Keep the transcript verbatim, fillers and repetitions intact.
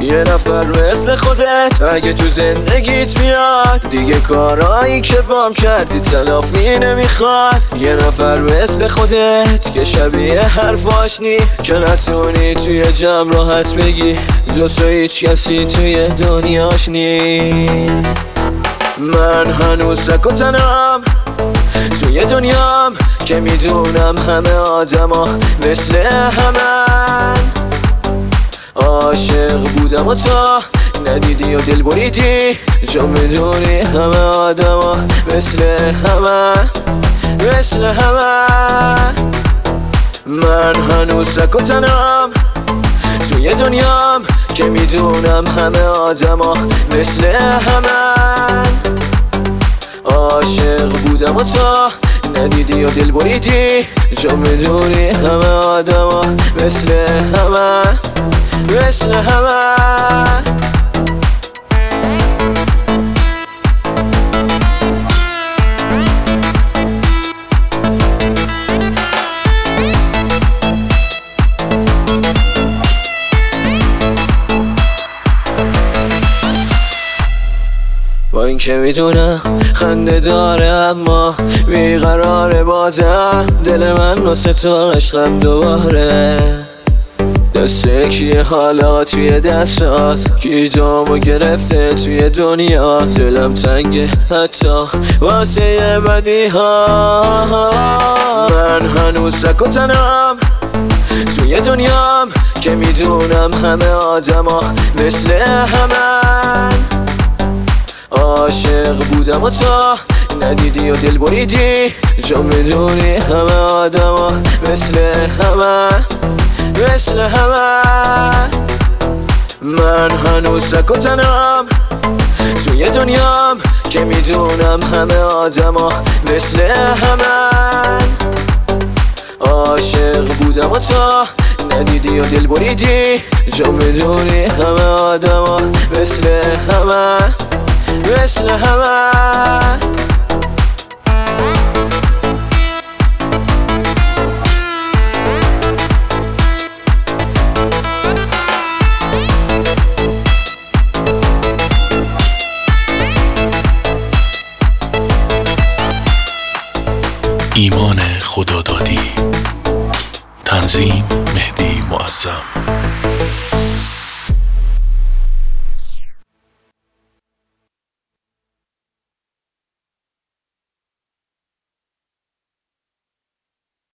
یه نفر مثل خودت اگه تو زندگیت میاد، دیگه کارایی که بام کردی تلافی نمیخواد. یه نفر مثل خودت که شبیه حرفاش نی، که نتونی توی جمع راحت بگی جز تو هیچ کسی توی دنیاش نی. من هنوز تک و تنم توی دنیام که میدونم همه آدما مثل همن. عاشق بودم و تو ندیدی و دل بریدی، چون میدونی همه آدما مثل همن، مثل همن. من هنوز تک و تنم توی دنیام که میدونم همه آدما مثل همن. عاشق بودم و تو ندیدی و دل بریدی، چون میدونی همه آدما مثل همن، مثل همن. با این که میدونم خنده داره اما بیقراره بازم، دل من واسه تو عشقم دوباره. دست کیه حالا توی دستات، کی جامو گرفته توی دنیا. دلم تنگه حتی واسه بدی ها. من هنوز تک و تنم توی دنیام که میدونم همه آدما مثل همن. عاشق بودم و تو ندیدی و دل بریدی، چون میدونی همه آدما مثل همن، مثل همن. من هنوز تک و تنم توی دنیام که میدونم همه آدما مثل همن. عاشق بودم و تو ندیدی و دل بریدی، چون میدونی همه آدما مثل همن، مثل همن. ایمان خدادادی. تنظیم مهدی معظم.